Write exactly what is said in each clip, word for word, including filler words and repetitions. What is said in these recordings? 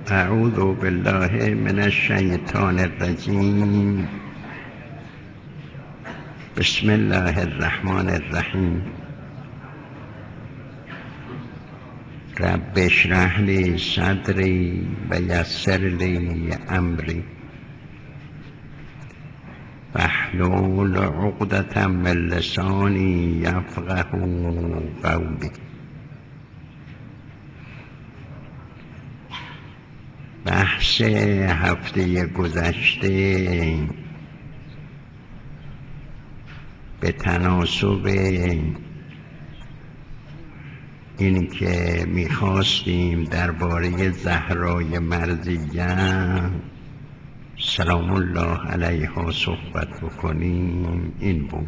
اعوذ بالله من الشیطان الرجیم. بسم الله الرحمن الرحیم. رب اشرح لی صدری و یسر لی امری واحلل عقدة من لسانی یفقهوا قولی. بحث هفته گذشته به تناسب این که میخواستیم درباره زهرای مرضیه سلام الله علیها صحبت بکنیم این بود.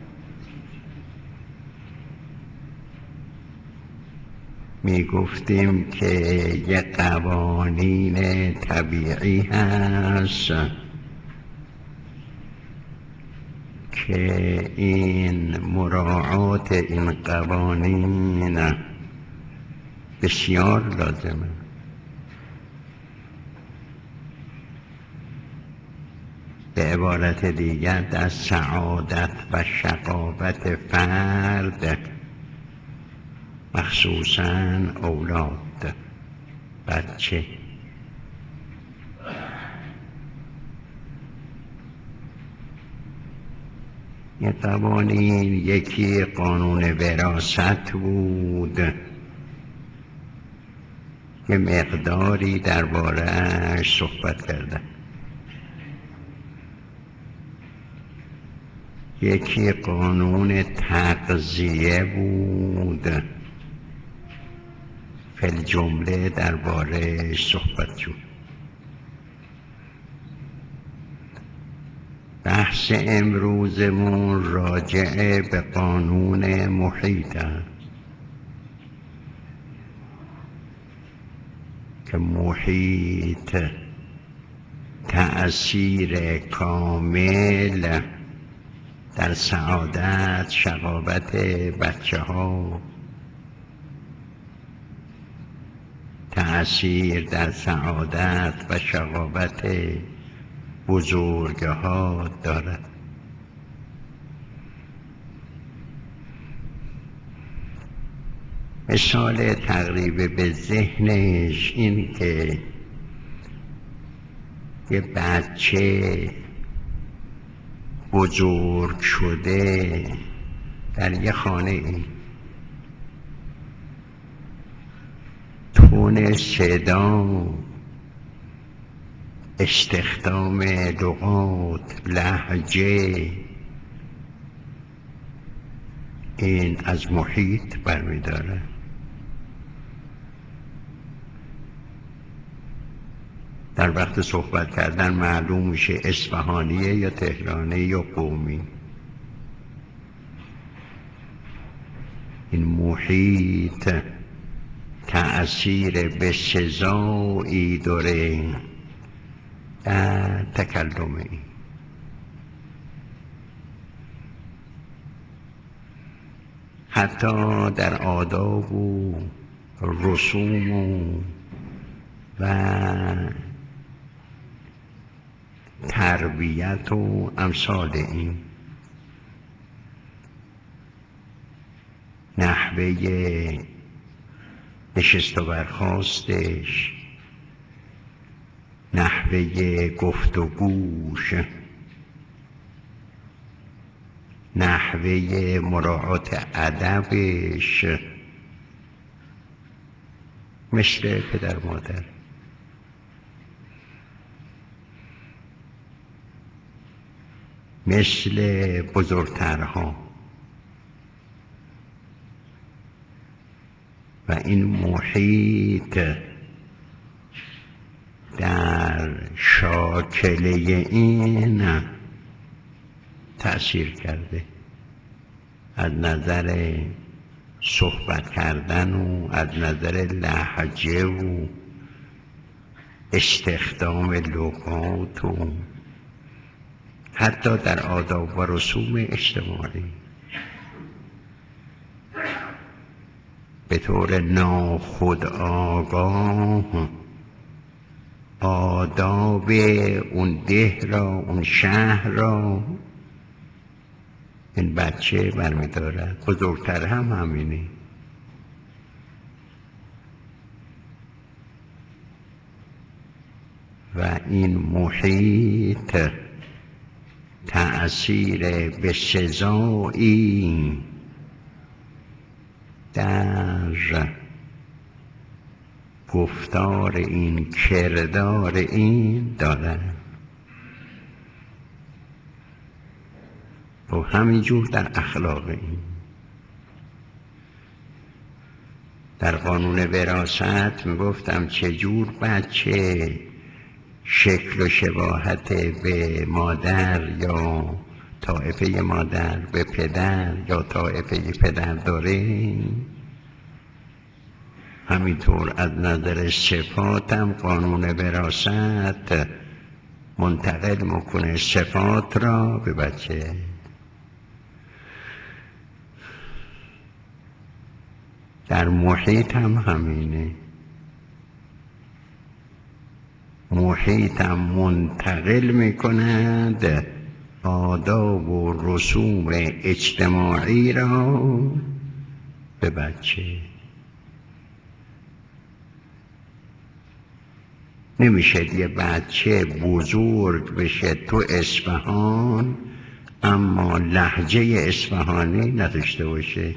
می گفتیم که یک قوانین طبیعی هست که این مراعات این قوانین بسیار لازمه. به عبارت دیگر در سعادت و شقاوت فرد، مخصوصاً اولاد، بچه، یه قوانین، یکی قانون وراثت بود، یه مقداری درباره‌اش صحبت کردم. یکی قانون تغذیه بود، فی الجمله درباره‌اش صحبت شد. بحث امروزمون راجع به قانون محیط است که محیط تأثیر کامل در سعادت، شقاوت بچه ها، تأثیر در سعادت و شقاوت بزرگها دارد. مثال تقریب به ذهنش این که یه بچه بزرگ شده در یه خانه ای، تون صدا، استخدام لغات، لهجه، این از محیط برمی‌داره. در وقت صحبت کردن معلوم میشه اصفهانیه یا تهرانی یا قمی. این محیط تأثیر به سزایی داره در تکلمی. حتی در آداب و رسوم و, و تربیت و امثال این، نحوه نشست و برخاستش، نحوه گفتگوش، نحوه مراعات ادبش، مثل پدر مادر. مثل بزرگترها. و این محیط در شاکله این تأثیر کرده، از نظر صحبت کردن و از نظر لهجه و استخدام لغات و حتی در آداب و رسوم اجتماعی به طور ناخودآگاه آداب اون ده را، اون شهر را این بچه برمیدارد. بزرگتر هم همینه. و این محیط تأثیر به سزایی در گفتار این، کردار این دارد و همینجور در اخلاق این. در قانون وراثت میگفتم چجور بچه شکل و شباهت به مادر یا طایفه مادر به پدر یا طایفه پدر داره، همینطور از نظر صفاتم قانون وراثت منتقل میکنه صفات را به بچه. در محیط هم همینه. محیط هم منتقل میکند آداب و رسوم اجتماعی را به بچه. نمیشه یه بچه بزرگ بشه تو اصفهان اما لهجه اصفهانی نداشته باشه،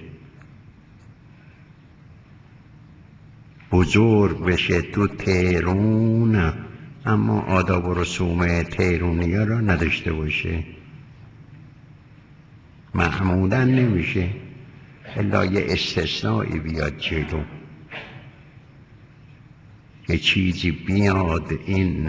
بزرگ بشه تو تهران اما آداب و رسوم تهرونی ها را نداشته باشه. معمولا نمیشه الا یه استثنایی بیاد جلو، یه چیزی بیاد این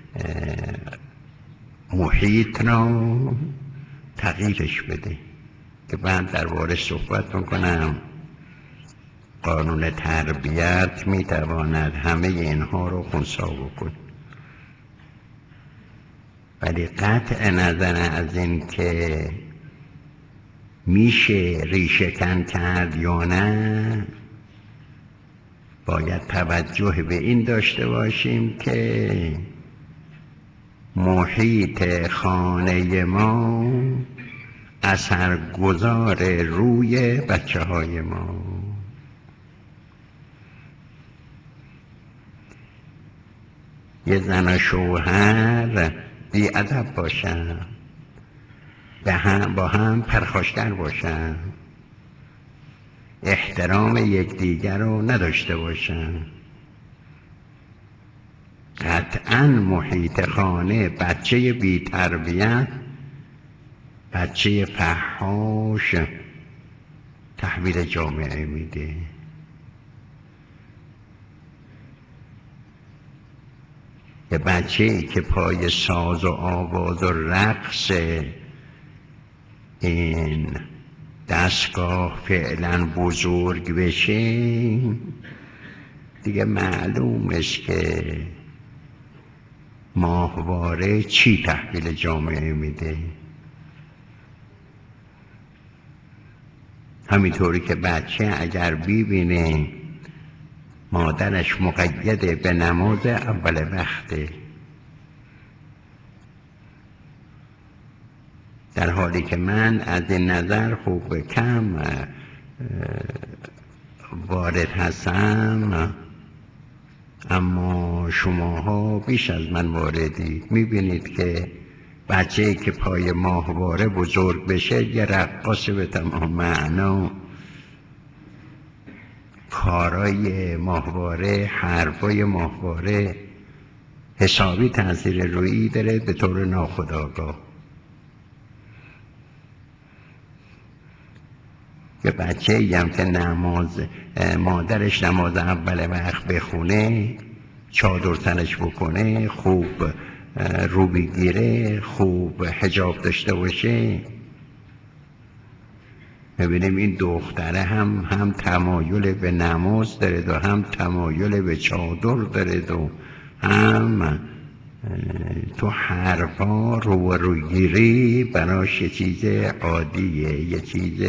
محیط را تغییرش بده که بعد درباره صحبت میکنم. قانون تربیت میتواند همه اینها رو خنثی بکنه، ولی قطع نظر از این که میشه ریشه کن کرد یا نه، باید توجه به این داشته باشیم که محیط خانه ما اثرگذار روی بچه های ما. یه زن و شوهر بی ادب باشن، به هم با هم پرخاشگر باشن، احترام یکدیگر رو نداشته باشن، قطعاً محیط خانه بچه بی تربیت، بچه فحاش تحویل جامعه میده. یه بچه‌ای که پای ساز و آواز و رقص این دستگاه فعلا بزرگ بشه، دیگه معلوم است که ماهواره چی تحویل جامعه میده. همینطوری که بچه اگر ببینه مادرش مقیده به نماز اول وقته، در حالی که من از این نظر خوب کم وارد هستم، اما شماها بیش از من واردید. میبینید که بچه‌ای که پای ماهواره بزرگ بشه یه رقاص به تمام معنا، کارای ماهواره، حرفای ماهواره حسابی تاثیر رویی داره به طور ناخودآگاه. یه بچه‌ای هم که نماز مادرش نماز اول وقت بخونه، چادر تنش بکنه، خوب رو بگیره، خوب حجاب داشته باشه، ببینیم این دختره هم هم تمایل به نماز داره و هم تمایل به چادر داره و هم تو حرفا رو و روگیری براش یه چیز عادیه، یه چیز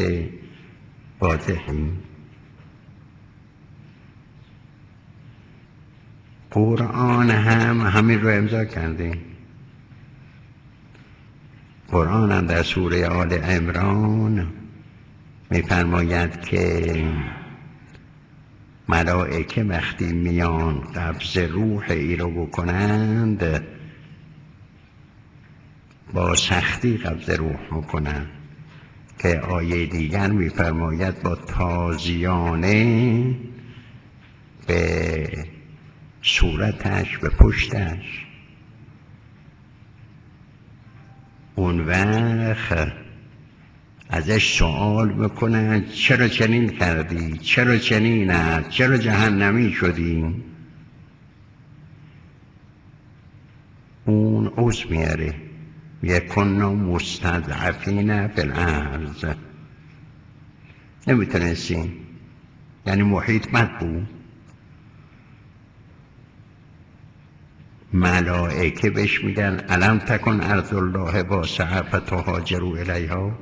واضحی. قرآن هم همین رو امضا کرده. قرآن هم در سوره آل عمران می‌فرماید که ملائکه وقتی میان قبض روح ای رو بکنند با سختی قبض روح میکنند، که آیه دیگر می‌فرماید با تازیانه به صورتش، به پشتش. اون وقت ازش سوال میکنن چرا چنین کردی؟ چرا چنین است؟ چرا جهنمی شدی؟ اون عذر میاره، یکنا مستضعفین فی الارض، نمیتونستیم، یعنی محیط بد بود. ملائکه بهش میگن الم تکن ارض الله واسعه فتهاجروا الیها،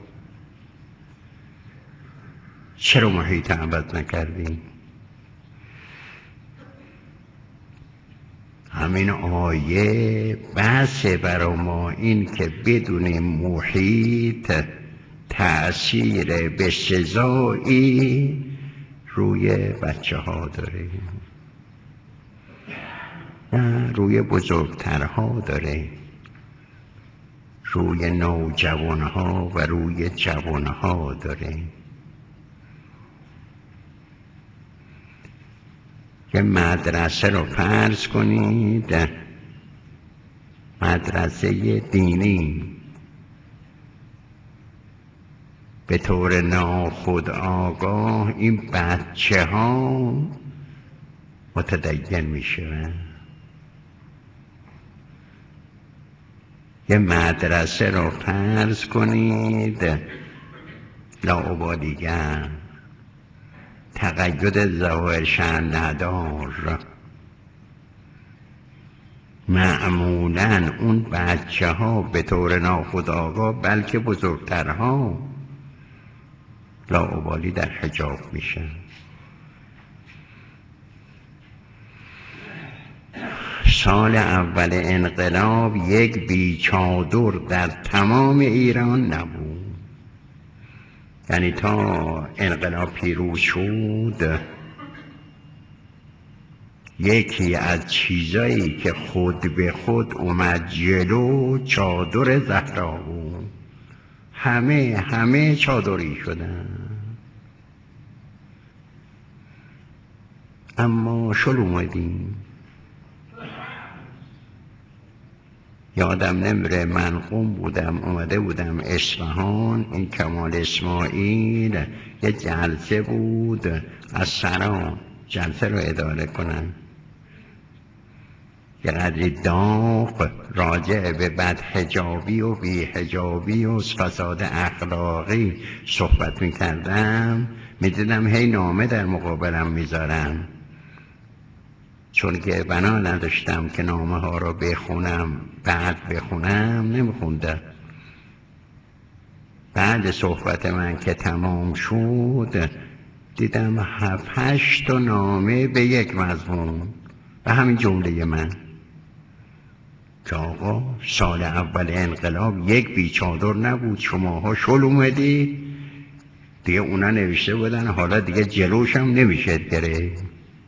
چرا محیط عوض نکردی؟ همین آیه بحثه برای ما این که بدون محیط تأثیر به سزایی روی بچه ها داره، نه روی بزرگترها داره، روی نوجوانها و روی جوانها داره. که مدرسه رو فرض کنید، مدرسه دینی، به طور ناخودآگاه این بچه ها متدین میشه. یه مدرسه رو فرض کنید لاابالیگر، تقید ظاهرشن ندار، معمولاً اون بچه ها به طور ناخودآگاه بلکه بزرگترها لاابالی در حجاب میشن. سال اول انقلاب یک بیچادر در تمام ایران نبود، یعنی تا انقلاب پیروز شد یکی از چیزایی که خود به خود اومد جلو چادر زهرا بود. همه همه چادری شدن، اما شل اومدیم. یادم نمیره، من قم بودم، اومده بودم اصفهان، این کمال اسماعیل یه جلسه بود از سران، جلسه رو اداره کنن، یه قدری داغ راجع به بد حجابی و بی حجابی و فساد اخلاقی صحبت میکردم، میدیدم هی نامه در مقابلم میذارم، چون که بنا نداشتم که نامه ها رو بخونم، بعد بخونم نمیخوندم. بعد صحبت من که تمام شد دیدم هفت هشت تا نامه به یک مضمون و همین جمله من که آقا سال اول انقلاب یک بیچادر نبود، شماها شل اومدی دیگه. اونا نوشته بودن حالا دیگه جلوش هم نمیشه گرفت.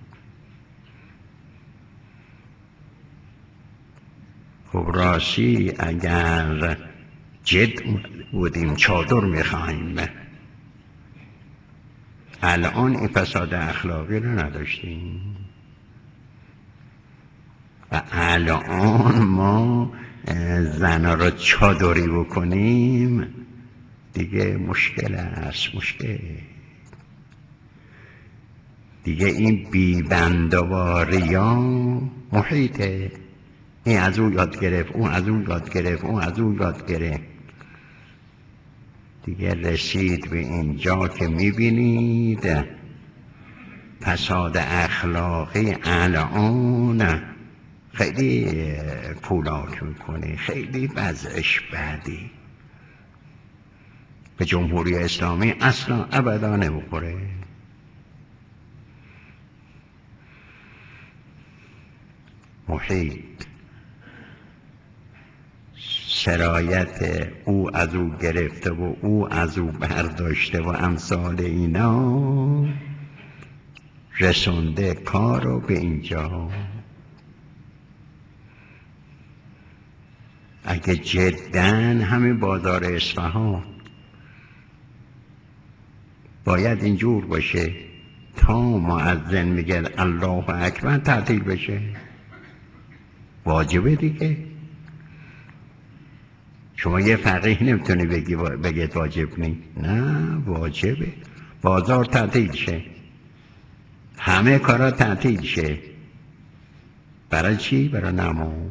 خب راستی اگر جد بودیم چادر میخوایم، الان این فساد اخلاقی رو نداشتیم و الان ما زنا رو چادری بکنیم دیگه مشکل است، مشکل دیگه. این بیبندواری ها محیطه، این از اون یاد گرفت، اون از اون یاد گرفت، اون از اون یاد گرفت، دیگه رسید به اینجا که میبینید فساد اخلاقی الان خیلی کولاک میکنه، خیلی وضعش بدی. به جمهوری اسلامی اصلا ابدا نمیخوره. محیط، سرایت او از او گرفته و او از او برداشته و امثال اینا رسونده کارو به اینجا. اگه جدن همین بازار اصفهان باید اینجور باشه تا مؤذن میگه الله اکبر تعطیل بشه، واجبه دیگه. شما یه فقیه نمیتونی بگی بگید واجب نی، نه واجبه. بازار تعطیل شه، همه کارا تعطیل شه. برای چی؟ برای نماز.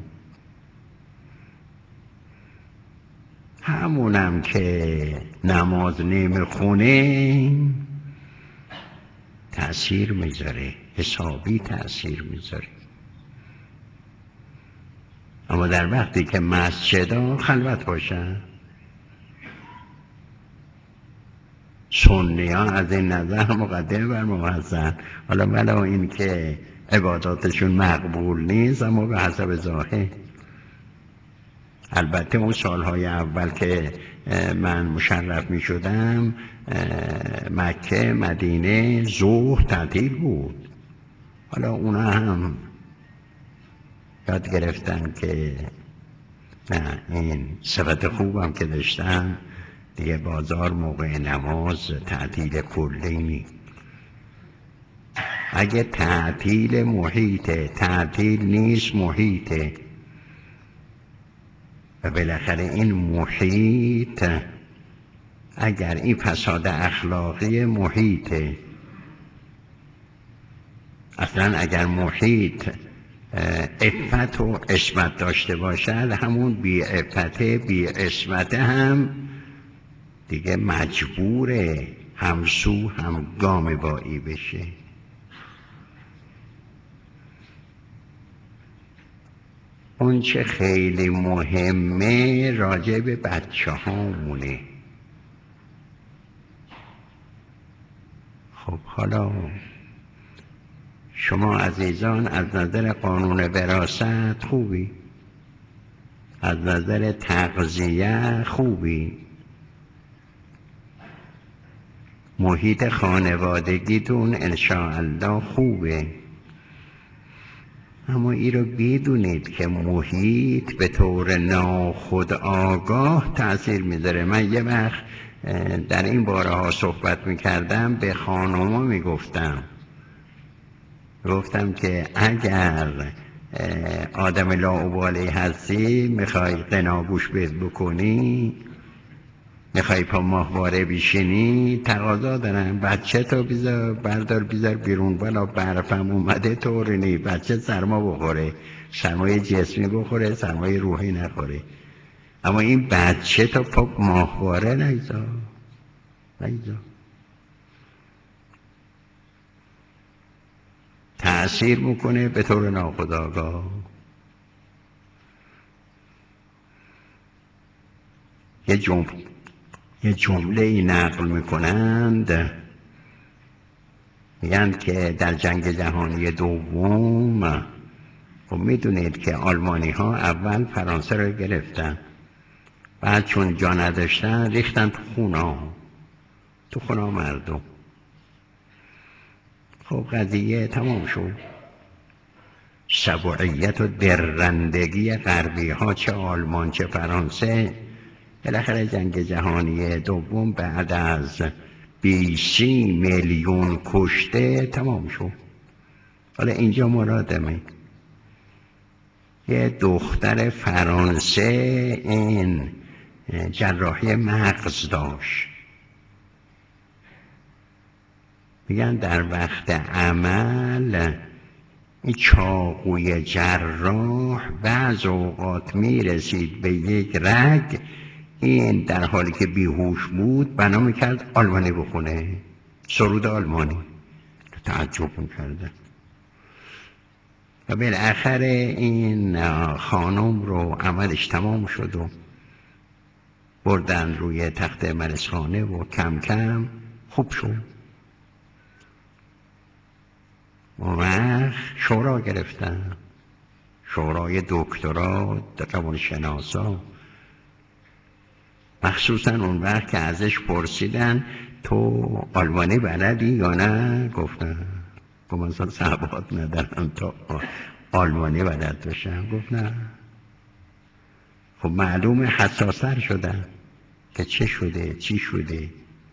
همونم که نماز نمیخونه تأثیر میذاره، حسابی تأثیر میذاره. اما در وقتی که مسجدها خلوت باشن، سنی ها از این نظر مقدمه بر ما هستن. حالا بلا این که عباداتشون مقبول نیست، اما به حسب ظاهر. البته اون سالهای اول که من مشرف می شدم مکه مدینه ظهر تعطیل بود. حالا اونا هم یاد گرفتن که نه، این صفت خوبم که داشتم دیگه بازار موقع نماز تعطیل کلی نیست. اگه تعطیل محیطه، تعطیل نیست محیطه. و بالاخره این محیط اگر این فساد اخلاقی محیطه، اصلا اگر محیط عفت و عصمت داشته باشد، همون بی عفته بی عصمته هم دیگه مجبوره همسو هم گام بایی بشه. اون چه خیلی مهمه راجع به بچه هامونه. خب حالا شما عزیزان از نظر قانون وراثت خوبی، از نظر تغذیه خوبی، محیط خانوادگیتون انشاءالله خوبه. اما این رو بدونید که محیط به طور ناخودآگاه تأثیر میذاره. من یه وقت در این باره ها صحبت میکردم، به خانوما میگفتم گفتم که اگر آدم لاابالی هستی، میخوای قناگوش بز بکنی، میخوای پا ماهواره بشینی، تقاضا دارن بچه تو بیزار بردار بیزار بیرون، بالا برفم اومده طوری نی، بچه سرما بخوره، سرمایه جسمی بخوره، سرمایه روحی نخوره. اما این بچه تو پا ماهواره نگذار نگذار. تأثیر میکنه به طور ناخودآگاه. یه جمله یه جمله ای نقل میکنند، میگن که در جنگ جهانی دوم، خب میدونید که آلمانی ها اول فرانسه رو گرفتن، بعد چون جا نداشتن ریختن تو خونا تو خونا مردم. خب قضیه تمام شد. سبوعیت و درندگی غربی ها، چه آلمان چه فرانسه، بالاخره جنگ جهانی دوم بعد از بیسی میلیون کشته تمام شد. حالا اینجا مرادمه یه دختر فرانسه این جراحی مغز داشت، میگن در وقت عمل این چاقوی جراح بعض اوقات میرسید به یک رگ، این در حالی که بیهوش بود بنا میکرد آلمانی بخونه، سرود آلمانی. تعجب میکردن. و بالاخره این خانم رو عملش تمام شد و بردن روی تخت مریضخانه و کم کم خوب شد. اون وقت شورا گرفتن شورای دکترا روانشناسا، مخصوصا اون وقت که ازش پرسیدن تو آلمانی بلدی یا نه؟ گفتن گفت مثلا ثبات ندارم تا آلمانی بلد باشم. گفت نه. خب معلومه حساس‌تر شدن که چه شده چی شده.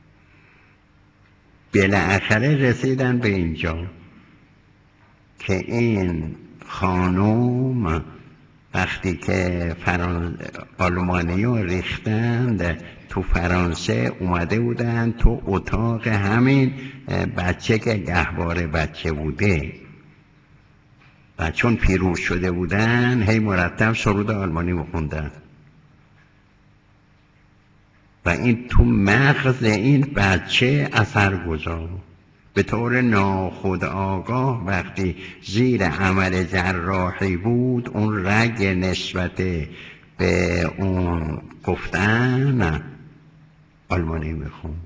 بالاخره رسیدن به اینجا که این خانوم وقتی که فران... آلمانی رو ریختند تو فرانسه، اومده بودن تو اتاق همین بچه که گهواره بچه بوده و چون پیروز شده بودن هی مرتب سرود آلمانی میخوندن و این تو مغز این بچه اثر گذاشت. به طور ناخودآگاه وقتی زیر عمل جراحی بود اون رگ نسبت به اون گفتن آلمانی میخون.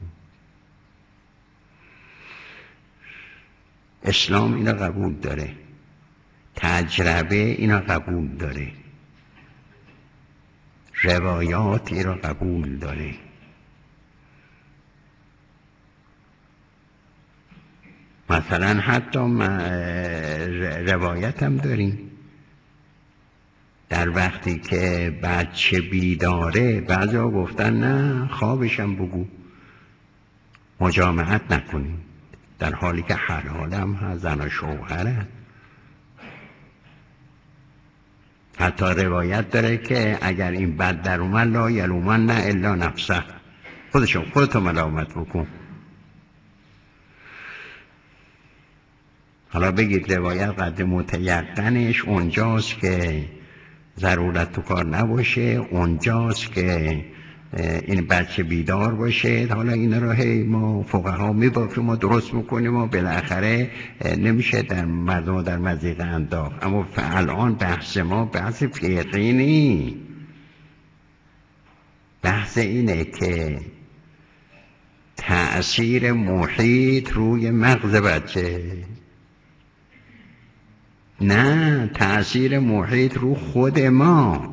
اسلام اینا قبول داره، تجربه اینا قبول داره، روایاتی را قبول داره. مثلا حتی روایت هم داریم در وقتی که بچه بیداره بعضا گفتن نه خوابشم بگو، مجامعت نکنیم، در حالی که حلالم هست، زن و شوهره. حتی روایت داره که اگر این بد در اومد لا یلومن نه الا نفسه، خودشون خودتو ملامت بکن. حالا بگید روایت قدر متیقنش اونجاست که ضرورت تو کار نباشه، اونجاست که این بچه بیدار باشه. حالا اینا رو هی ما فقها میبافیم ما درست میکنیم و بالاخره نمیشه در مردم در مضیقه انداخت. اما الان بحث ما بحث فقهی نیست، بحث اینه که تأثیر محیط روی مغز بچه، نه تأثیر محیط رو خود ما.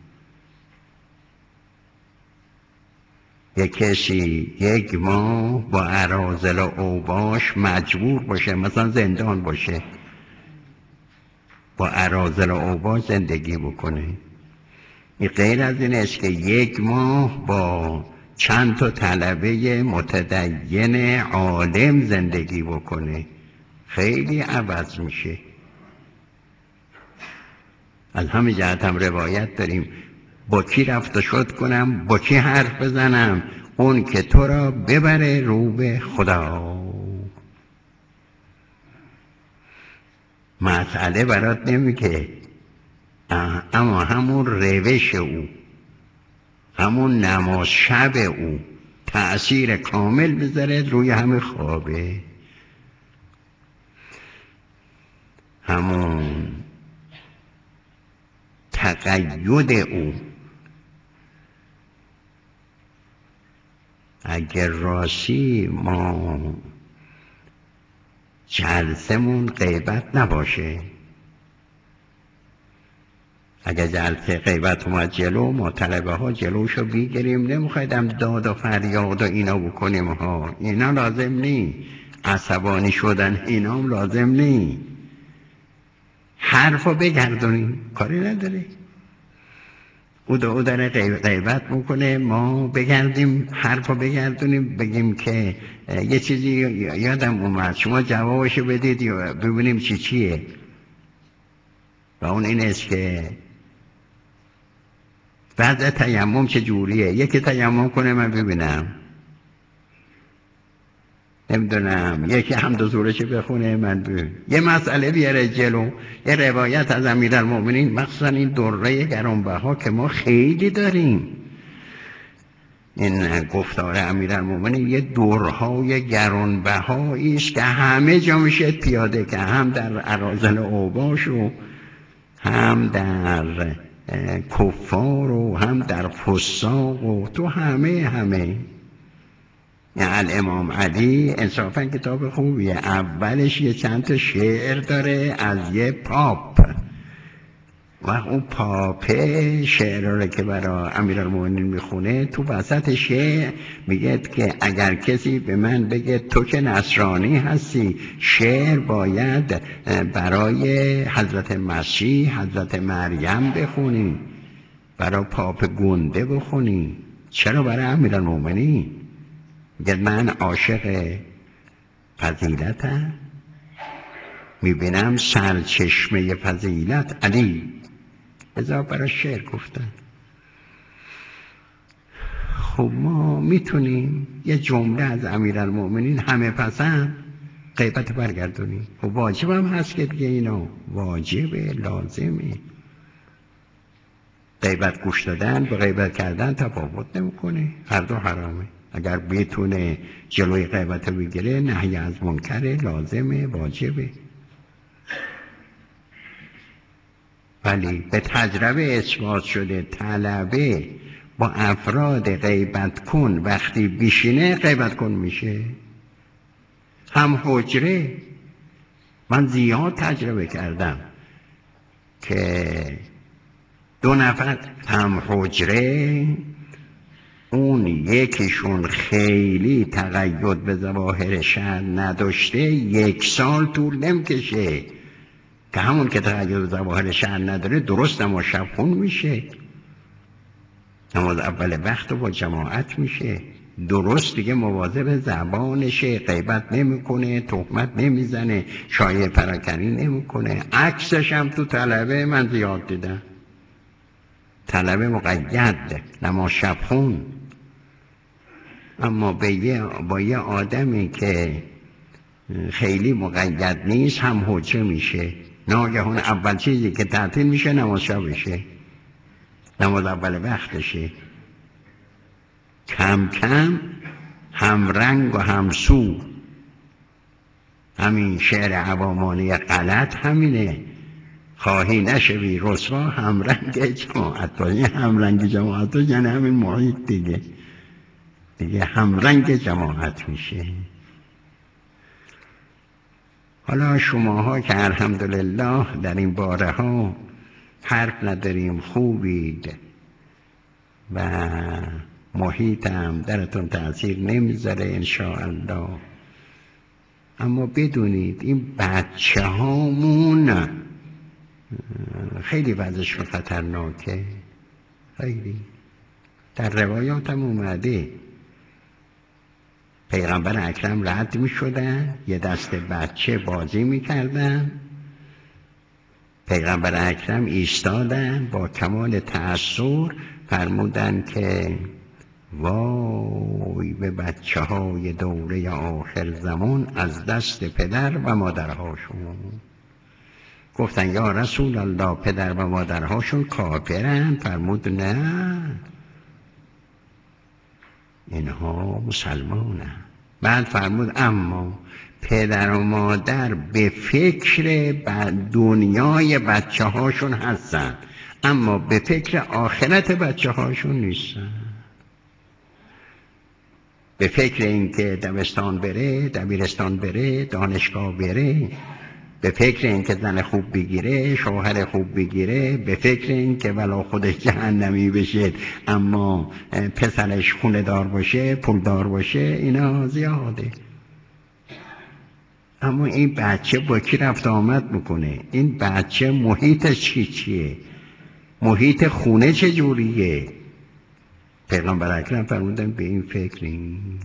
یک کسی یک ماه با اراذل و اوباش مجبور باشه مثلا زندان باشه، با اراذل و اوباش زندگی بکنه، این غیر از این است که یک ماه با چند تا طلبه متدین عالم زندگی بکنه، خیلی عوض میشه. از همین جهت هم روایت داریم با کی رفت و شد کنم، با کی حرف بزنم، اون که تو را ببره رو به خدا. مسئله برات نمیگه، اما همون روش او، همون نماز شب او تأثیر کامل بذاره روی همه خوابه. همون تقید او اگر راستی ما جلسمون غیبت نباشه، اگر جلسه غیبت اومد جلو ما طلبه ها جلوشو بگیریم، نمیخوایدم داد و فریاد و اینا بکنیم ها، اینا لازم نی، عصبانی شدن اینا هم لازم نی، حرفو بگردونیم کاری نداری. او دو داره غیبت میکنه، ما بگردیم حرفو بگردونیم بگیم که یه چیزی یادم اومد شما جوابشو بدید یا ببینیم چی چیه. و اون این است که وضع تیمم چه جوریه، یکی تیمم کنه من ببینم، نمیدونم یکی حمد و زورش بخونه من ببینم. یه مسئله بیاره جلو، یه روایت از امیرالمومنین مخصوصا این دوره گرانبها که ما خیلی داریم، این گفتار امیرالمومنین یه دورهای گرانبهایی است که همه جا میشه پیاده، که هم در اراذل اوباش و هم در کفار و هم در فساق و تو همه همه. یعنی الامام علی انصافا کتاب خوبیه، اولش یه چند تا شعر داره از یه پاپ وقت اون پاپه شعر رو که برای امیرالمومنین میخونه تو وسط شعر میگه که اگر کسی به من بگه تو که نصرانی هستی شعر باید برای حضرت مسیح حضرت مریم بخونی، برای پاپ گنده بخونی، چرا برای امیرالمومنین؟ میگه من عاشق فضیلتم، میبینم سرچشمه فضیلت علی، ازا برای شعر گفتن. خب ما میتونیم یه جمله از امیرالمومنین همه پسند غیبت برگردونیم. خب واجب هم هست که دیگه اینا واجبه، لازمه. غیبت گوش دادن به غیبت کردن تفاوت نمیکنه، هر دو حرامه. اگر بتونه جلوی غیبت بگیره نهی از منکره، لازمه، واجبه. ولی به تجربه اثبات شده طلبه با افراد غیبت کن وقتی بیشینه غیبت کن میشه. هم حجره، من زیاد تجربه کردم که دو نفر هم حجره، اون یکیشون خیلی تقید به ظواهر شرع نداشته، یک سال طول نمیکشه که همون که تقید به ظواهر شرع نداره درست نماز شب خون میشه، نماز اول وقت با جماعت میشه، درست دیگه مواظب زبانشه، غیبت نمیکنه، تهمت نمیزنه، شایعه پراکنی نمیکنه. عکسش هم تو طلبه من زیاد دیدم، طلبه مقید نماز شب خون. اما به یه با یه آدمی که خیلی مقید نیست هم حجه میشه، ناگهان اول چیزی که تعطیل میشه نماز شبشه، نماز اول وقتشه. کم کم هم رنگ و هم سو. همین شعر عوامانی غلط همینه، خواهی نشوی رسوا هم رنگ جماعت باشه. هم رنگ جماعت باشه یعنی همین محیط دیگه، دیگه هم رنگ جماعت میشه. حالا شماها که الحمدلله در این باره ها حرف نداریم، خوبید و محیطم درتون تأثیر نمیذاره انشاءالله، اما بدونید این بچه هامون خیلی وضعشون خطرناکه. خیلی در روایات هم اومده پیغمبر اکرم رد می شدن، یه دست بچه بازی می کردن، پیغمبر اکرم ایستادن با کمال تأثیر فرمودن که وای به بچه های دوره آخر زمان از دست پدر و مادرهاشون. گفتن یا رسول الله پدر و مادرهاشون کافرن؟ فرمود نه، اینها مسلمانن. بعد فرمود اما پدر و مادر به فکر دنیای بچه هاشون هستن اما به فکر آخرت بچه هاشون نیستن. به فکر اینکه دبستان بره، دبیرستان بره، دانشگاه بره، به فکر اینکه زن خوب بگیره، شوهر خوب بگیره، به فکر اینکه ولا خودش جهنمی بشه اما پسرش خونه دار باشه، پول دار باشه، اینا زیاده. اما این بچه با کی رفت آمد میکنه؟ این بچه محیطش چی چیه؟ محیط خونه چجوریه؟ پیغمبر اکرم فرمودن به این فکر نیست.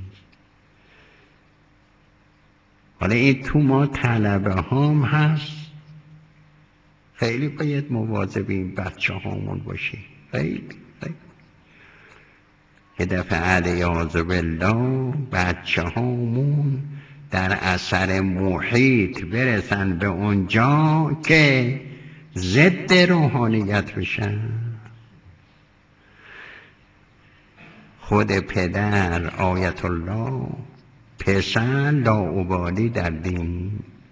حالا این تو ما طلبه هام هست، خیلی باید مواظب این بچه هامون باشی. خیلی خیلی یه دفعه علیاذ بالله بچه هامون در اثر محیط برسن به اونجا که ضد روحانیت بشن. خود پدر آیت الله، پسر لاابالی در دین.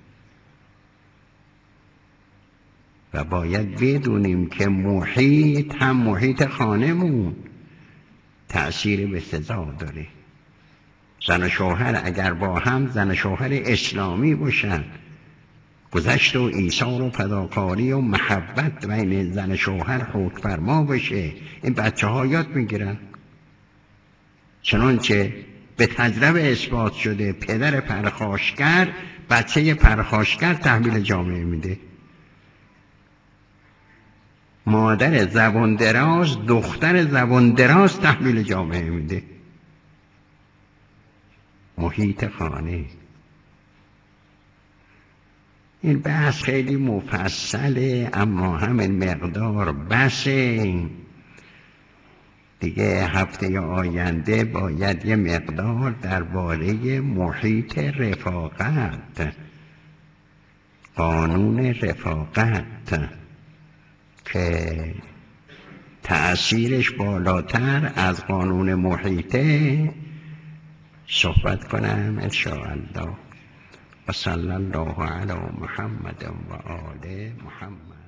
و باید بدونیم که محیط هم محیط خانمون تأثیر به سزا داره. زن و شوهر اگر با هم زن و شوهر اسلامی باشن گذشت و ایثار و فداکاری و محبت بین زن شوهر حکم فرما بشه. این بچه ها یاد میگیرن، چنانچه به تجربه اثبات شده پدر پرخاشگر بچه پرخاشگر تحویل جامعه میده، مادر زبان دراز دختر زبان دراز تحویل جامعه میده. محیط خانه. این بحث خیلی مفصله، اما همین مقدار بسه. دیگه هفته آینده باید یه مقدار درباره محیط رفاقت، قانون رفاقت که تأثیرش بالاتر از قانون محیطه صحبت کنم انشاءالله. و صلی الله علی محمد و آل محمد.